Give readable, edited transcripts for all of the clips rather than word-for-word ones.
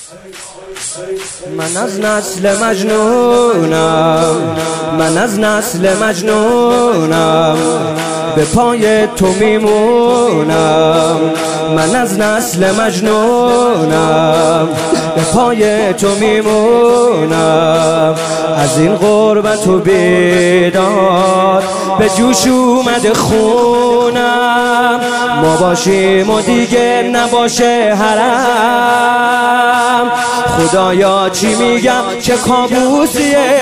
من از نسل مجنونم، من از نسل مجنونم، به پای تو میمونم. من از نسل مجنونم، به پای تو میمونم. از این غربت و بیدار به جوش اومده خونم. ما باشیم و دیگه نباشه حرم. خدایا چی میگم چه کابوسیه،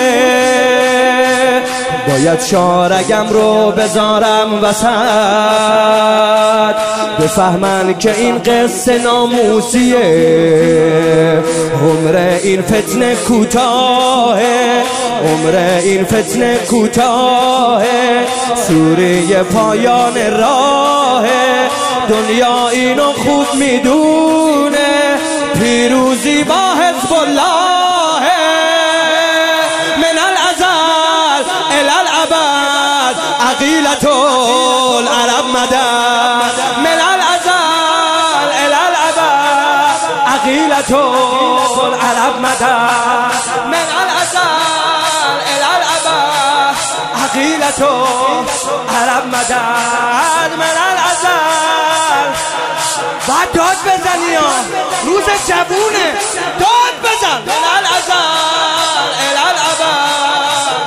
باید شارگم رو بذارم وسط، بفهمن که این قصه ناموسیه. عمر این فتنه کوتاهه، عمر این فتنه کوتاهه، سوره پایان راهه. دنیا اینو خوب میدونه، پیروزی با حزب الله. من الازل الی الابد عقیلة العرب مدد. من الازل الی الابد عقیلة العرب مدد. من الازل الی الابد عقیلة العرب مدد. من الازل. باید داد بزنی ها، روز جوونه، داد بزن. من الازل الی الابد.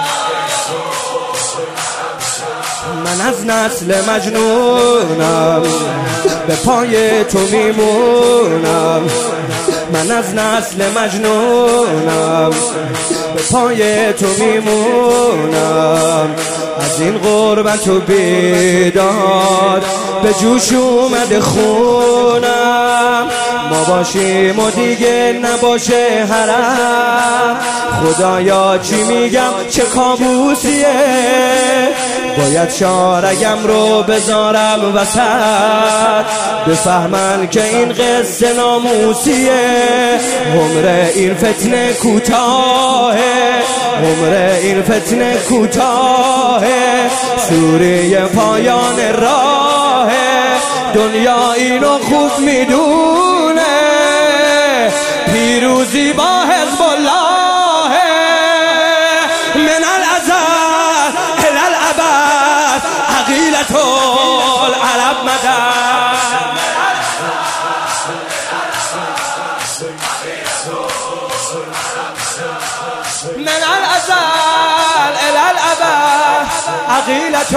من از نسل مجنونم، به پای تو میمونم. من از نسل مجنونم، به پای تو میمونم. از این غربت و بیدار به جوش اومده خونم. ما باشیم و دیگه نباشه حرم. خدایا چی میگم چه کابوسیه، باید شارگم رو بذارم وسط، بفهمن که این قصه ناموسیه. عمر این فتنه کوتاهه، عمر این فتنه کوتاهه، سوره پایان راهه. دنیا اینو خوب میدونه، پیروزی با حزب الله. من الازل الی الابد عقیلة العرب مدد. من الازل الی الابد عقیلة.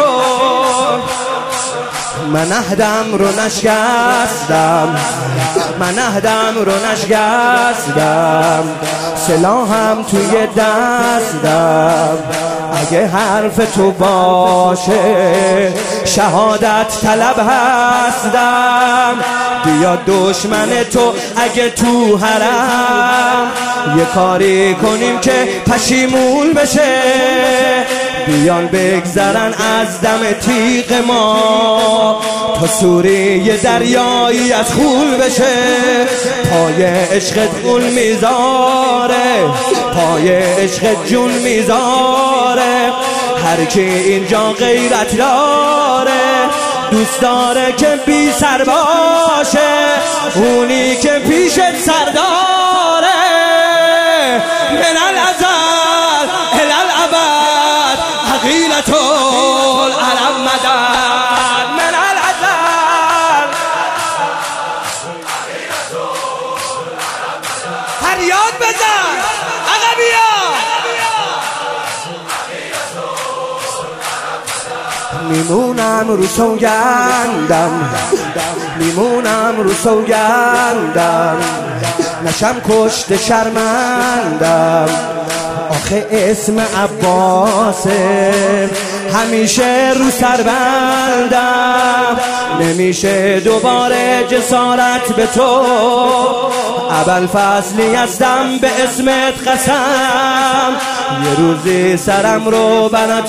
من عهدم رو نشکستم، من عهدم رو نشکستم، سلاحم توی دستم. اگه حرف تو باشه شهادت طلب هستم. بیا دشمن تو اگه تو حرم، یه کاری کنیم که پشیمون بشه. بیان بگذرن از دم تیغ ما، تا سوره دریایی از خون بشه. پای عشقت خون میذاره، پای عشقت جون میذاره. هر کی اینجا غیرت داره، دوست داره که بی سر باشه، اونی که پیشت سرداره. من الازل الی الابد عقیلة العرب مدد. من الازل. فریاد بزن عقبیا. میمونم رو سوگندم، میمونم رو سوگندم، نشم کشت شرمندم. آخه اسم عباسه همیشه رو سر بندم. نمیشه دوباره جسارت به تو، ابوالفضلی هستم به اسمت قسم. یه روزی سرم رو برات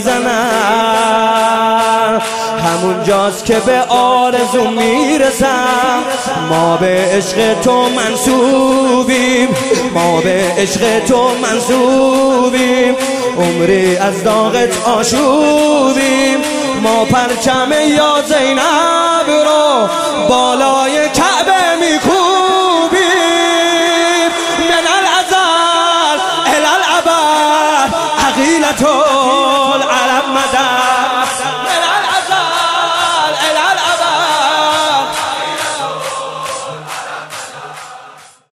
میزنم، همون جاست که به آرزو میرسم. ما به عشق تو منسوبیم، ما به عشق تو منسوبیم. عمری از داغت آشوبیم. ما پرچم یا زینب رو بالای کعبه میکوبیم. تو